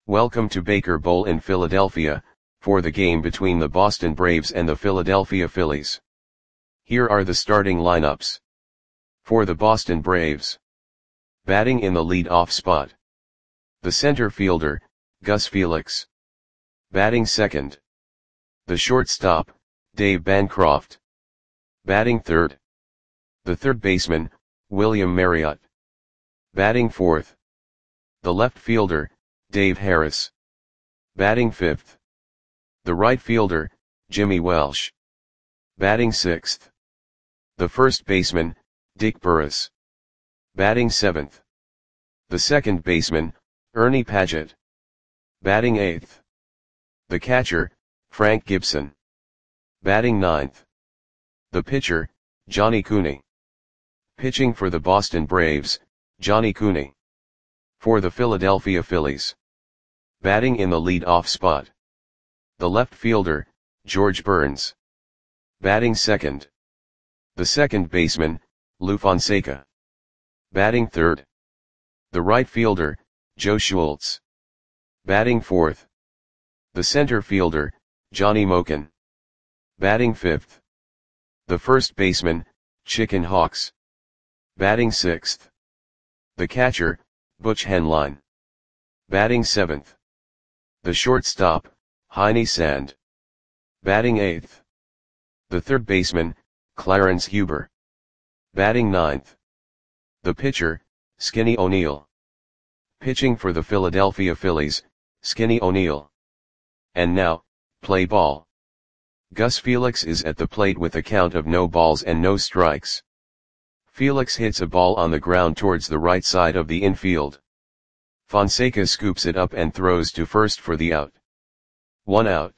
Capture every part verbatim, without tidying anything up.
Welcome to Baker Bowl in Philadelphia, for the game between the Boston Braves and the Philadelphia Phillies. Here are the starting lineups. For the Boston Braves. Batting in the lead-off spot. The center fielder, Gus Felix. Batting second. The shortstop, Dave Bancroft. Batting third. The third baseman, William Marriott. Batting fourth. The left fielder, Dave Harris. Batting fifth. The right fielder, Jimmy Welsh. Batting sixth. The first baseman, Dick Burris. Batting seventh. The second baseman, Ernie Padgett. Batting eighth. The catcher, Frank Gibson. Batting ninth. The pitcher, Johnny Cooney. Pitching for the Boston Braves, Johnny Cooney. For the Philadelphia Phillies. Batting in the lead-off spot. The left fielder, George Burns. Batting second. The second baseman, Lou Fonseca. Batting third. The right fielder, Joe Schultz. Batting fourth. The center fielder, Johnny Moken. Batting fifth. The first baseman, Chicken Hawks. Batting sixth. The catcher, Butch Henline. Batting seventh. The shortstop, Heine Sand. Batting eighth. The third baseman, Clarence Huber. Batting ninth. The pitcher, Skinny O'Neill. Pitching for the Philadelphia Phillies, Skinny O'Neill. And now, play ball. Gus Felix is at the plate with a count of no balls and no strikes. Felix hits a ball on the ground towards the right side of the infield. Fonseca scoops it up and throws to first for the out. One out.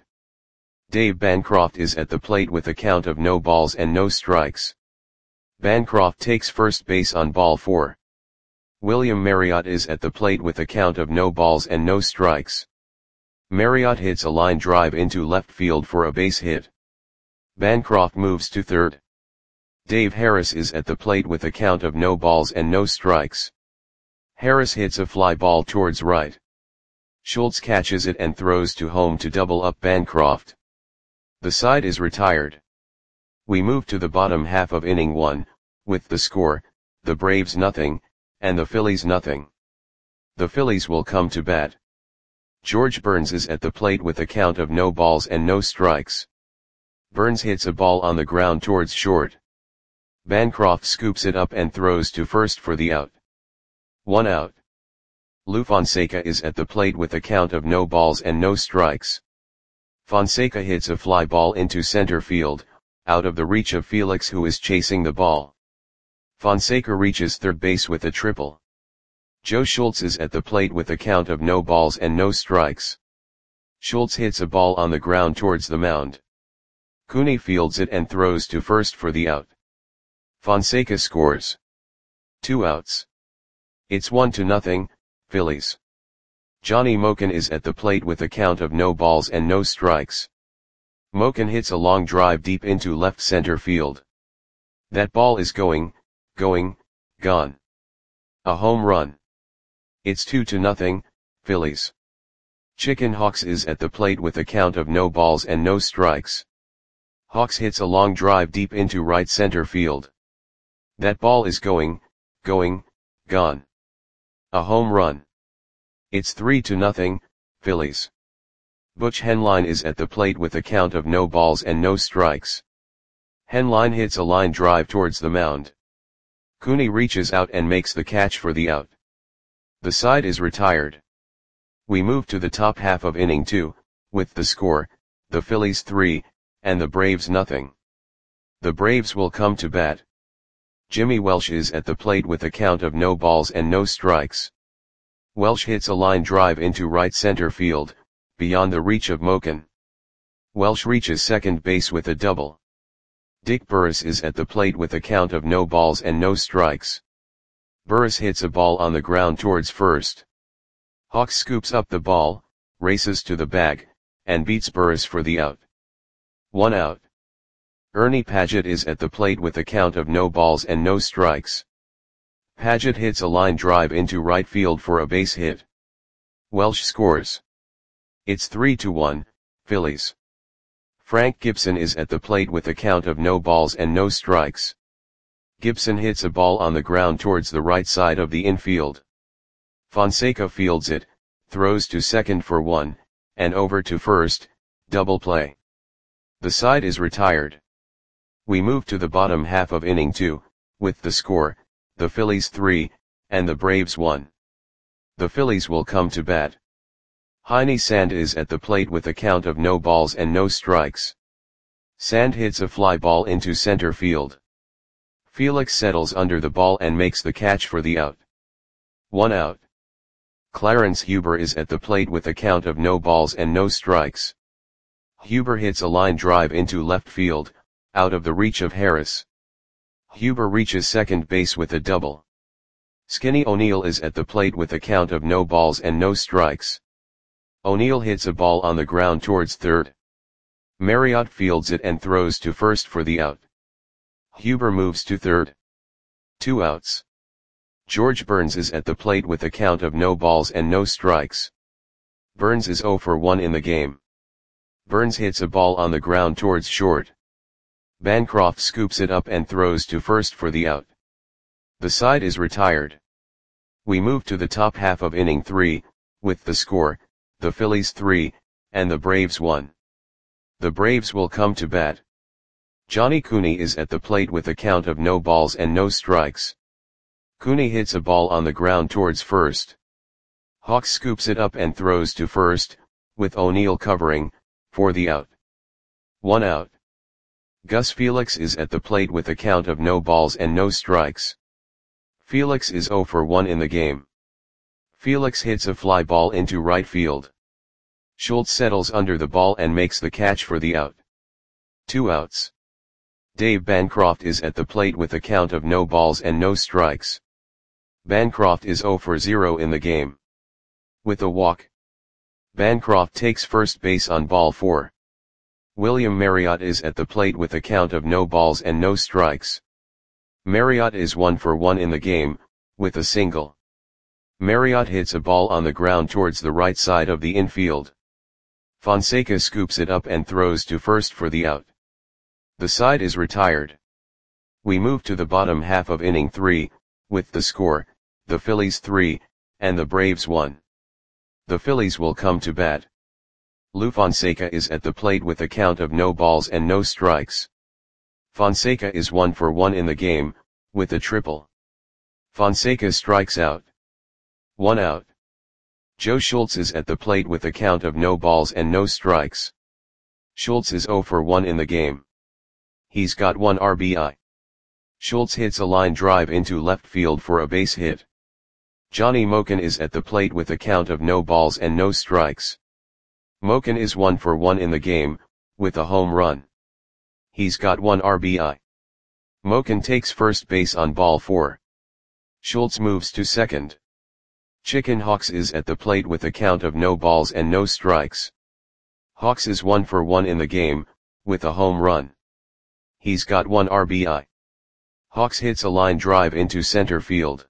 Dave Bancroft is at the plate with a count of no balls and no strikes. Bancroft takes first base on ball four. William Marriott is at the plate with a count of no balls and no strikes. Marriott hits a line drive into left field for a base hit. Bancroft moves to third. Dave Harris is at the plate with a count of no balls and no strikes. Harris hits a fly ball towards right. Schultz catches it and throws to home to double up Bancroft. The side is retired. We move to the bottom half of inning one, with the score, the Braves nothing, and the Phillies nothing. The Phillies will come to bat. George Burns is at the plate with a count of no balls and no strikes. Burns hits a ball on the ground towards short. Bancroft scoops it up and throws to first for the out. One out. Lou Fonseca is at the plate with a count of no balls and no strikes. Fonseca hits a fly ball into center field, out of the reach of Felix, who is chasing the ball. Fonseca reaches third base with a triple. Joe Schultz is at the plate with a count of no balls and no strikes. Schultz hits a ball on the ground towards the mound. Cooney fields it and throws to first for the out. Fonseca scores. Two outs. It's one to nothing, Phillies. Johnny Moken is at the plate with a count of no balls and no strikes. Moken hits a long drive deep into left center field. That ball is going, going, gone. A home run. It's two to nothing, Phillies. Chicken Hawks is at the plate with a count of no balls and no strikes. Hawks hits a long drive deep into right center field. That ball is going, going, gone. A home run. It's three to nothing, Phillies. Butch Henline is at the plate with a count of no balls and no strikes. Henline hits a line drive towards the mound. Cooney reaches out and makes the catch for the out. The side is retired. We move to the top half of inning two, with the score, the Phillies three, and the Braves nothing. The Braves will come to bat. Jimmy Welsh is at the plate with a count of no balls and no strikes. Welsh hits a line drive into right center field, beyond the reach of Moken. Welsh reaches second base with a double. Dick Burris is at the plate with a count of no balls and no strikes. Burris hits a ball on the ground towards first. Hawks scoops up the ball, races to the bag, and beats Burris for the out. One out. Ernie Padgett is at the plate with a count of no balls and no strikes. Padgett hits a line drive into right field for a base hit. Welsh scores. It's three to one, Phillies. Frank Gibson is at the plate with a count of no balls and no strikes. Gibson hits a ball on the ground towards the right side of the infield. Fonseca fields it, throws to second for one, and over to first, double play. The side is retired. We move to the bottom half of inning two, with the score, the Phillies three, and the Braves one. The Phillies will come to bat. Heine Sand is at the plate with a count of no balls and no strikes. Sand hits a fly ball into center field. Felix settles under the ball and makes the catch for the out. One out. Clarence Huber is at the plate with a count of no balls and no strikes. Huber hits a line drive into left field, out of the reach of Harris. Huber reaches second base with a double. Skinny O'Neill is at the plate with a count of no balls and no strikes. O'Neill hits a ball on the ground towards third. Marriott fields it and throws to first for the out. Huber moves to third. Two outs. George Burns is at the plate with a count of no balls and no strikes. Burns is zero for one in the game. Burns hits a ball on the ground towards short. Bancroft scoops it up and throws to first for the out. The side is retired. We move to the top half of inning three, with the score, the Phillies three, and the Braves one. The Braves will come to bat. Johnny Cooney is at the plate with a count of no balls and no strikes. Cooney hits a ball on the ground towards first. Hawks scoops it up and throws to first, with O'Neill covering, for the out. One out. Gus Felix is at the plate with a count of no balls and no strikes. Felix is zero for one in the game. Felix hits a fly ball into right field. Schultz settles under the ball and makes the catch for the out. Two outs. Dave Bancroft is at the plate with a count of no balls and no strikes. Bancroft is zero for zero in the game. With a walk. Bancroft takes first base on ball four. William Marriott is at the plate with a count of no balls and no strikes. Marriott is one for one in the game, with a single. Marriott hits a ball on the ground towards the right side of the infield. Fonseca scoops it up and throws to first for the out. The side is retired. We move to the bottom half of inning three, with the score, the Phillies three, and the Braves one. The Phillies will come to bat. Lou Fonseca is at the plate with a count of no balls and no strikes. Fonseca is one for one in the game, with a triple. Fonseca strikes out. One out. Joe Schultz is at the plate with a count of no balls and no strikes. Schultz is zero for one in the game. He's got one R B I. Schultz hits a line drive into left field for a base hit. Johnny Moken is at the plate with a count of no balls and no strikes. Moken is one for one in the game, with a home run. He's got one R B I. Moken takes first base on ball four. Schultz moves to second. Chicken Hawks is at the plate with a count of no balls and no strikes. Hawks is one for one in the game, with a home run. He's got one R B I. Hawks hits a line drive into center field.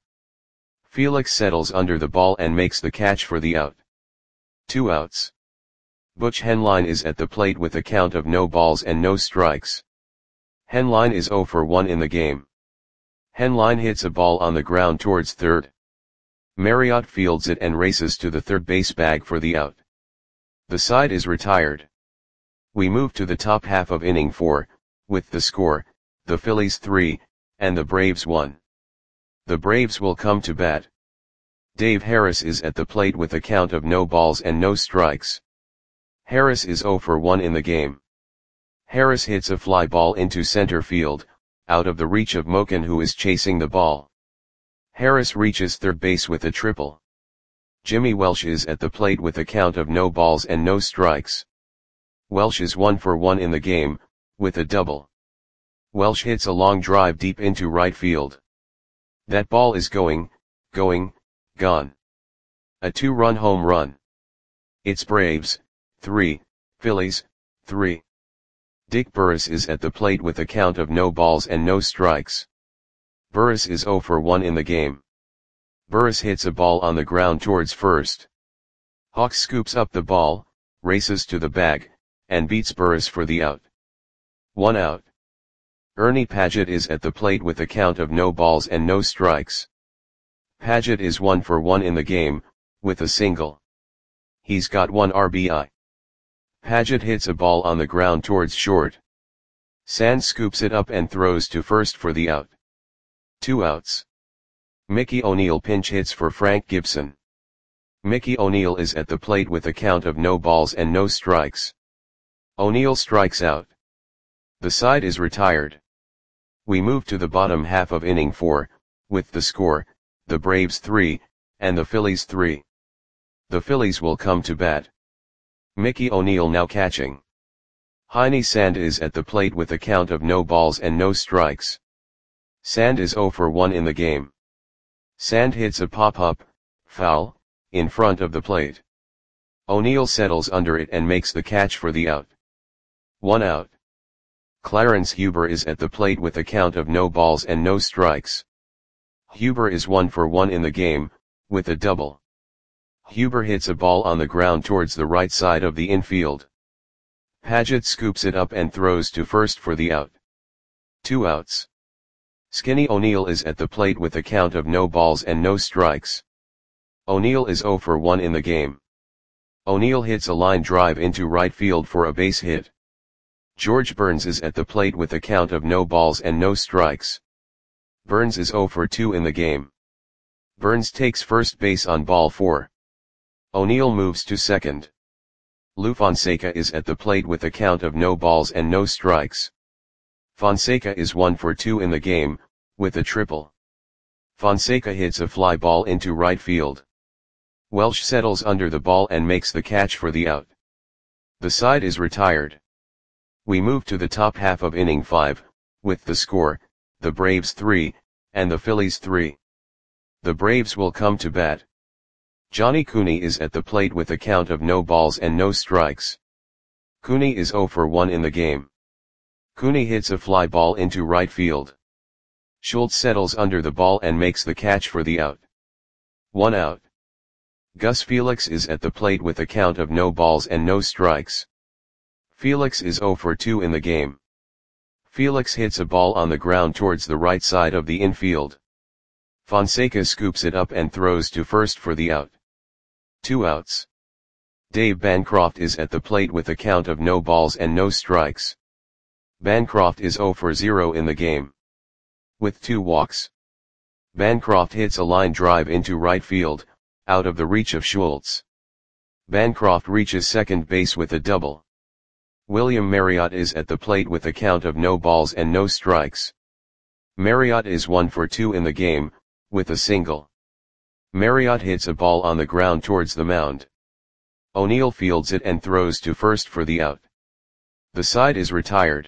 Felix settles under the ball and makes the catch for the out. Two outs. Butch Henline is at the plate with a count of no balls and no strikes. Henline is zero for one in the game. Henline hits a ball on the ground towards third. Marriott fields it and races to the third base bag for the out. The side is retired. We move to the top half of inning four, with the score, the Phillies three, and the Braves one. The Braves will come to bat. Dave Harris is at the plate with a count of no balls and no strikes. Harris is zero for one in the game. Harris hits a fly ball into center field, out of the reach of Moken, who is chasing the ball. Harris reaches third base with a triple. Jimmy Welsh is at the plate with a count of no balls and no strikes. Welsh is one for one in the game, with a double. Welsh hits a long drive deep into right field. That ball is going, going, gone. A two-run home run. It's Braves, three, Phillies, three. Dick Burris is at the plate with a count of no balls and no strikes. Burris is zero for one in the game. Burris hits a ball on the ground towards first. Hawks scoops up the ball, races to the bag, and beats Burris for the out. One out. Ernie Padgett is at the plate with a count of no balls and no strikes. Padgett is one for one in the game, with a single. He's got one R B I. Padgett hits a ball on the ground towards short. Sands scoops it up and throws to first for the out. Two outs. Mickey O'Neill pinch hits for Frank Gibson. Mickey O'Neill is at the plate with a count of no balls and no strikes. O'Neill strikes out. The side is retired. We move to the bottom half of inning four, with the score, the Braves three, and the Phillies three. The Phillies will come to bat. Mickey O'Neill now catching. Heine Sand is at the plate with a count of no balls and no strikes. Sand is zero for one in the game. Sand hits a pop-up, foul, in front of the plate. O'Neill settles under it and makes the catch for the out. One out. Clarence Huber is at the plate with a count of no balls and no strikes. Huber is one for one in the game, with a double. Huber hits a ball on the ground towards the right side of the infield. Padgett scoops it up and throws to first for the out. Two outs. Skinny O'Neill is at the plate with a count of no balls and no strikes. O'Neill is zero for one in the game. O'Neill hits a line drive into right field for a base hit. George Burns is at the plate with a count of no balls and no strikes. Burns is zero for two in the game. Burns takes first base on ball four. O'Neill moves to second. Lou Fonseca is at the plate with a count of no balls and no strikes. Fonseca is one for two in the game, with a triple. Fonseca hits a fly ball into right field. Welsh settles under the ball and makes the catch for the out. The side is retired. We move to the top half of inning five, with the score, the Braves three, and the Phillies three. The Braves will come to bat. Johnny Cooney is at the plate with a count of no balls and no strikes. Cooney is zero for one in the game. Cooney hits a fly ball into right field. Schultz settles under the ball and makes the catch for the out. One out. Gus Felix is at the plate with a count of no balls and no strikes. Felix is zero for two in the game. Felix hits a ball on the ground towards the right side of the infield. Fonseca scoops it up and throws to first for the out. Two outs. Dave Bancroft is at the plate with a count of no balls and no strikes. Bancroft is zero for zero in the game. With two walks. Bancroft hits a line drive into right field, out of the reach of Schultz. Bancroft reaches second base with a double. William Marriott is at the plate with a count of no balls and no strikes. Marriott is one for two in the game, with a single. Marriott hits a ball on the ground towards the mound. O'Neill fields it and throws to first for the out. The side is retired.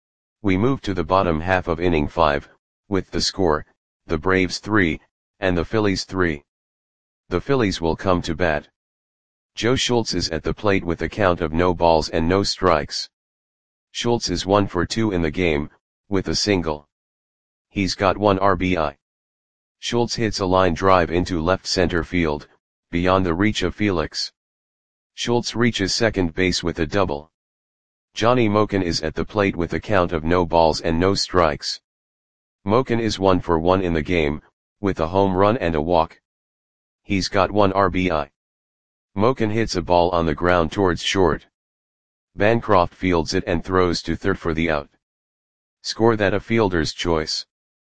We move to the bottom half of inning five, with the score, the Braves three, and the Phillies three. The Phillies will come to bat. Joe Schultz is at the plate with a count of no balls and no strikes. Schultz is one for two in the game, with a single. He's got one R B I. Schultz hits a line drive into left center field, beyond the reach of Felix. Schultz reaches second base with a double. Johnny Moken is at the plate with a count of no balls and no strikes. Moken is one for one in the game, with a home run and a walk. He's got one R B I. Moken hits a ball on the ground towards short. Bancroft fields it and throws to third for the out. Score that a fielder's choice.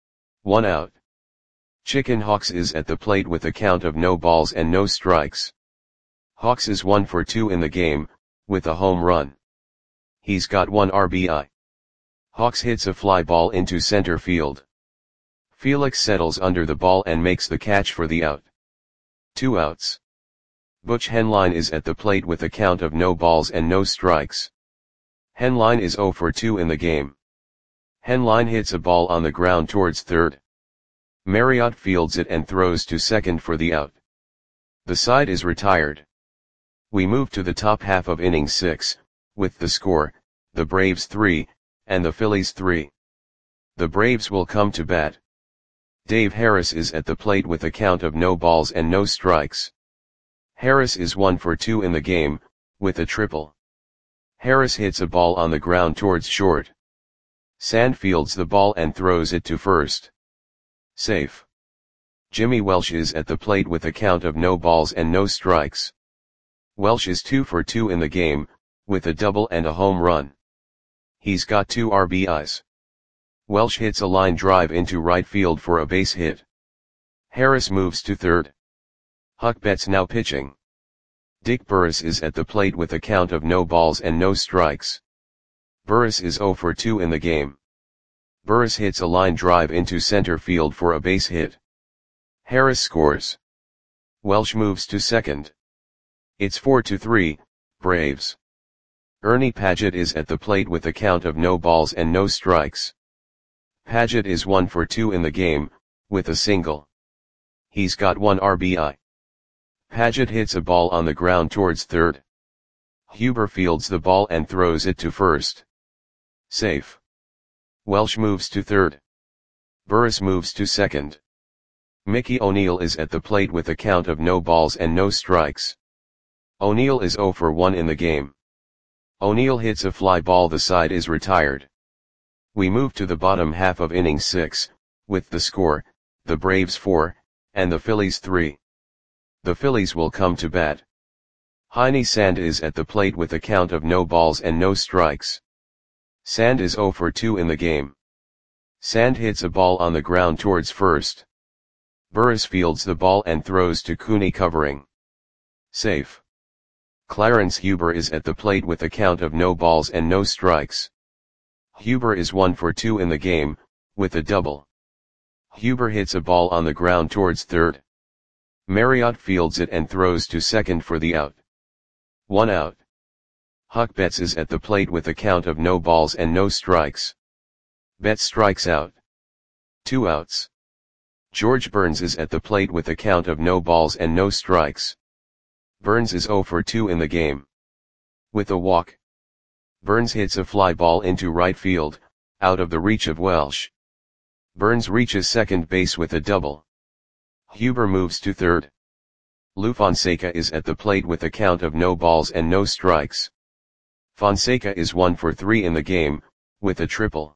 One out. Chicken Hawks is at the plate with a count of no balls and no strikes. Hawks is one for two in the game, with a home run. He's got one R B I. Hawks hits a fly ball into center field. Felix settles under the ball and makes the catch for the out. Two outs. Butch Henline is at the plate with a count of no balls and no strikes. Henline is zero for two in the game. Henline hits a ball on the ground towards third. Marriott fields it and throws to second for the out. The side is retired. We move to the top half of inning six, with the score, the Braves three, and the Phillies three. The Braves will come to bat. Dave Harris is at the plate with a count of no balls and no strikes. Harris is one for two in the game, with a triple. Harris hits a ball on the ground towards short. Sand fields the ball and throws it to first. Safe. Jimmy Welsh is at the plate with a count of no balls and no strikes. Welsh is two for two in the game, with a double and a home run. He's got two R B Is. Welsh hits a line drive into right field for a base hit. Harris moves to third. Huck Betts now pitching. Dick Burris is at the plate with a count of no balls and no strikes. Burris is zero for two in the game. Burris hits a line drive into center field for a base hit. Harris scores. Welsh moves to second. It's four to three, Braves. Ernie Padgett is at the plate with a count of no balls and no strikes. Padgett is one for two in the game, with a single. He's got one R B I. Padgett hits a ball on the ground towards third. Huber fields the ball and throws it to first. Safe. Welsh moves to third. Burris moves to second. Mickey O'Neill is at the plate with a count of no balls and no strikes. O'Neill is zero for one in the game. O'Neill hits a fly ball, the side is retired. We move to the bottom half of inning six, with the score, the Braves four, and the Phillies three. The Phillies will come to bat. Heine Sand is at the plate with a count of no balls and no strikes. Sand is zero for two in the game. Sand hits a ball on the ground towards first. Burris fields the ball and throws to Cooney covering. Safe. Clarence Huber is at the plate with a count of no balls and no strikes. Huber is one for two in the game, with a double. Huber hits a ball on the ground towards third. Marriott fields it and throws to second for the out. One out. Huck Betts is at the plate with a count of no balls and no strikes. Betts strikes out. Two outs. George Burns is at the plate with a count of no balls and no strikes. Burns is zero for two in the game. With a walk. Burns hits a fly ball into right field, out of the reach of Welsh. Burns reaches second base with a double. Huber moves to third. Lou Fonseca is at the plate with a count of no balls and no strikes. Fonseca is one for three in the game, with a triple.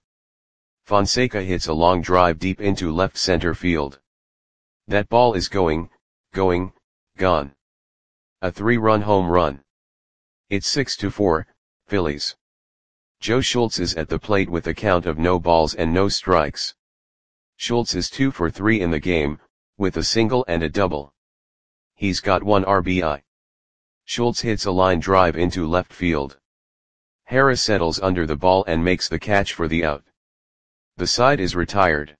Fonseca hits a long drive deep into left center field. That ball is going, going, gone. A three-run home run. It's six to four, Phillies. Joe Schultz is at the plate with a count of no balls and no strikes. Schultz is two for three in the game, with a single and a double. He's got one R B I. Schultz hits a line drive into left field. Harris settles under the ball and makes the catch for the out. The side is retired.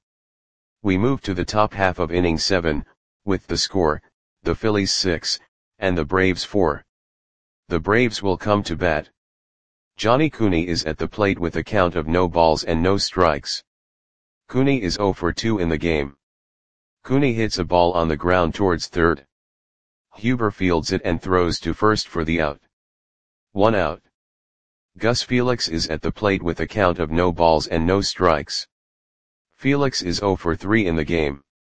We move to the top half of inning seven, with the score, the Phillies six, and the Braves four. The Braves will come to bat. Johnny Cooney is at the plate with a count of no balls and no strikes. Cooney is zero for two in the game. Cooney hits a ball on the ground towards third. Huber fields it and throws to first for the out. One out. Gus Felix is at the plate with a count of no balls and no strikes. Felix is zero for three in the game.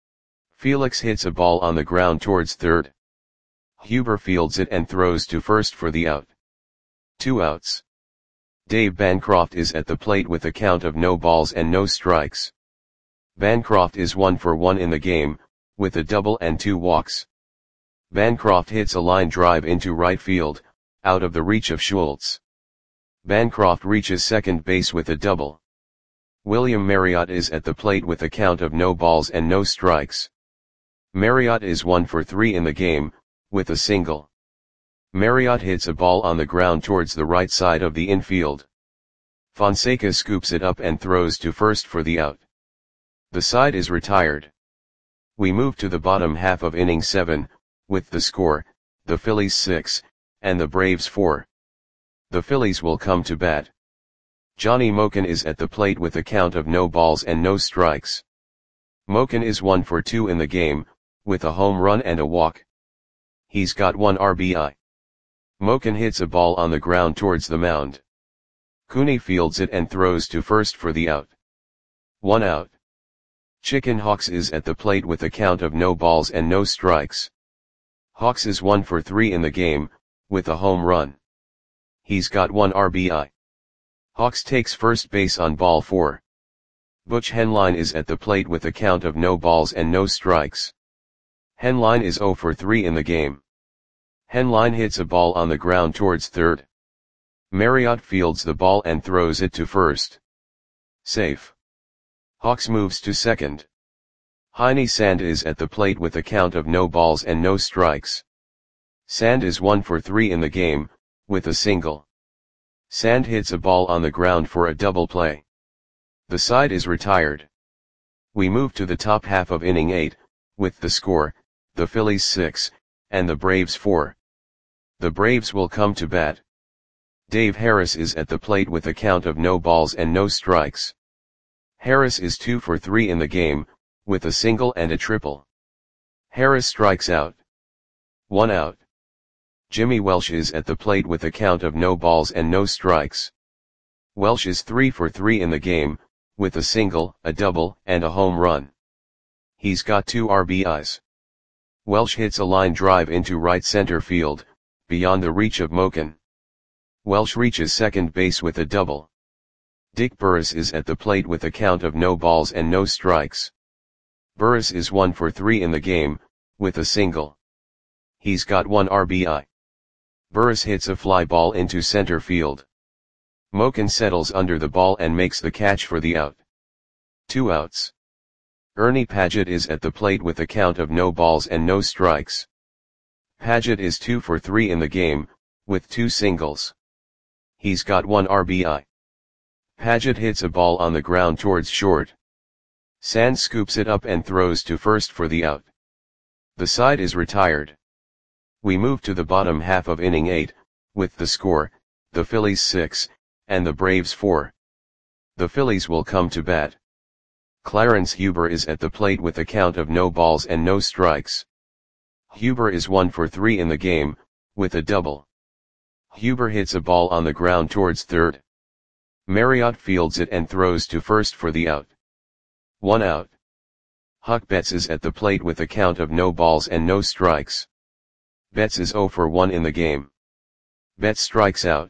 Felix hits a ball on the ground towards third. Huber fields it and throws to first for the out. Two outs. Dave Bancroft is at the plate with a count of no balls and no strikes. Bancroft is one for one in the game, with a double and two walks. Bancroft hits a line drive into right field, out of the reach of Schultz. Bancroft reaches second base with a double. William Marriott is at the plate with a count of no balls and no strikes. Marriott is one for three in the game, with a single. Marriott hits a ball on the ground towards the right side of the infield. Fonseca scoops it up and throws to first for the out. The side is retired. We move to the bottom half of inning seven, with the score, the Phillies six, and the Braves four. The Phillies will come to bat. Johnny Moken is at the plate with a count of no balls and no strikes. Moken is one for two in the game, with a home run and a walk. He's got one R B I. Moken hits a ball on the ground towards the mound. Cooney fields it and throws to first for the out. One out. Chicken Hawks is at the plate with a count of no balls and no strikes. Hawks is one for three in the game, with a home run. He's got one R B I. Hawks takes first base on ball four. Butch Henline is at the plate with a count of no balls and no strikes. Henline is zero for three in the game. Henline hits a ball on the ground towards third. Marriott fields the ball and throws it to first. Safe. Hawks moves to second. Heine Sand is at the plate with a count of no balls and no strikes. Sand is one for three in the game, with a single. Sand hits a ball on the ground for a double play. The side is retired. We move to the top half of inning eight, with the score, the Phillies six, and the Braves four. The Braves will come to bat. Dave Harris is at the plate with a count of no balls and no strikes. Harris is two for three in the game, with a single and a triple. Harris strikes out. One out. Jimmy Welsh is at the plate with a count of no balls and no strikes. Welsh is three for three in the game, with a single, a double, and a home run. He's got two R B Is. Welsh hits a line drive into right center field, beyond the reach of Moken. Welsh reaches second base with a double. Dick Burris is at the plate with a count of no balls and no strikes. Burris is one for three in the game, with a single. He's got one R B I. Burris hits a fly ball into center field. Moken settles under the ball and makes the catch for the out. Two outs. Ernie Padgett is at the plate with a count of no balls and no strikes. Padgett is two for three in the game, with two singles. He's got one R B I. Padgett hits a ball on the ground towards short. Sand scoops it up and throws to first for the out. The side is retired. We move to the bottom half of inning eight, with the score, the Phillies six, and the Braves four. The Phillies will come to bat. Clarence Huber is at the plate with a count of no balls and no strikes. Huber is one for three in the game, with a double. Huber hits a ball on the ground towards third. Marriott fields it and throws to first for the out. One out. Huck Betts is at the plate with a count of no balls and no strikes. Betts is zero for one in the game. Betts strikes out.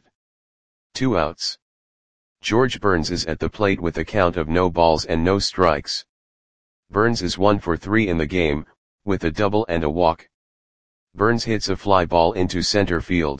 Two outs. George Burns is at the plate with a count of no balls and no strikes. Burns is one for three in the game, with a double and a walk. Burns hits a fly ball into center field.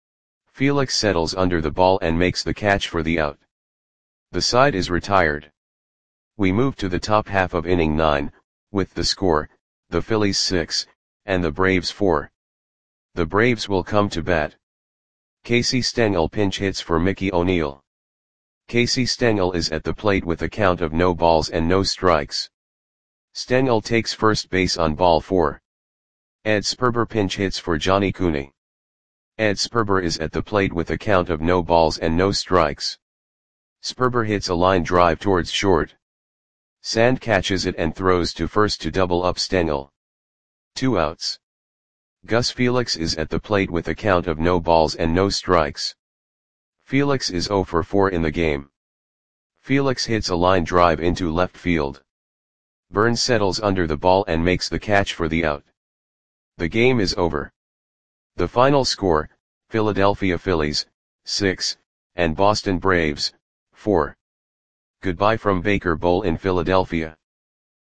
Felix settles under the ball and makes the catch for the out. The side is retired. We move to the top half of inning nine, with the score, the Phillies six, and the Braves four. The Braves will come to bat. Casey Stengel pinch hits for Mickey O'Neill. Casey Stengel is at the plate with a count of no balls and no strikes. Stengel takes first base on ball four. Ed Sperber pinch hits for Johnny Cooney. Ed Sperber is at the plate with a count of no balls and no strikes. Sperber hits a line drive towards short. Sand catches it and throws to first to double up Stengel. Two outs. Gus Felix is at the plate with a count of no balls and no strikes. Felix is zero for four in the game. Felix hits a line drive into left field. Burns settles under the ball and makes the catch for the out. The game is over. The final score, Philadelphia Phillies, six, and Boston Braves, four. Goodbye from Baker Bowl in Philadelphia.